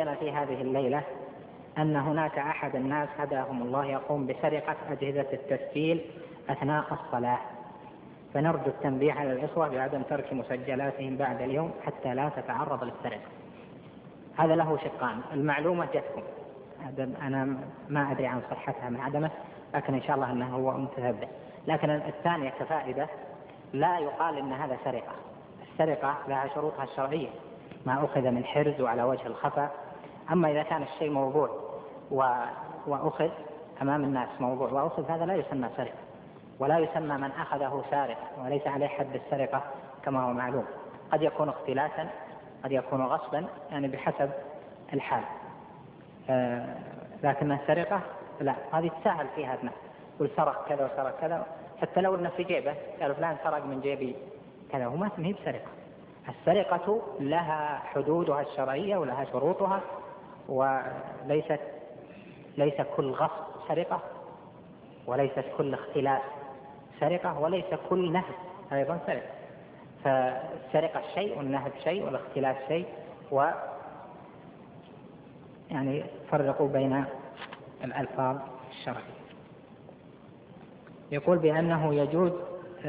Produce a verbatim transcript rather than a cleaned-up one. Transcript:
تبين في هذه الليلة أن هناك أحد الناس هداهم الله يقوم بسرقة أجهزة التسجيل أثناء الصلاة، فنرجو التنبيه على الإخوة بعدم ترك مسجلاتهم بعد اليوم حتى لا تتعرض للسرقة. هذا له شقان، المعلومة جتكم، أنا ما أدري عن صحتها من عدمه، لكن إن شاء الله أنه هو متتبع. لكن الثانية كفائدة، لا يقال إن هذا سرقة. السرقة لها شروطها الشرعية، ما أخذ من حرز وعلى وجه الخفا. أما إذا كان الشيء موضوع وأخذ أمام الناس موضوع وأخذ، هذا لا يسمى سرقة، ولا يسمى من أخذه سارق، وليس عليه حد السرقة كما هو معلوم. قد يكون اختلاسا، قد يكون غصبا، يعني بحسب الحال. آه لكن السرقة لا، هذه تسهل فيها ابنه، يقول سرق كذا وسرق كذا، حتى لو انه في جيبه قالوا فلان سرق من جيبي كذا، وما هي بسرقة. السرقة لها حدودها الشرعية ولها شروطها، وليست ليس كل غصب سرقة، وليست كل اختلاس سرقة، وليس كل نهب أيضا سرقة. فالسرقة شيء والنهب شيء والاختلاس شيء، و يعني فرقوا بين الألفاظ الشرعية. يقول بأنه يجوز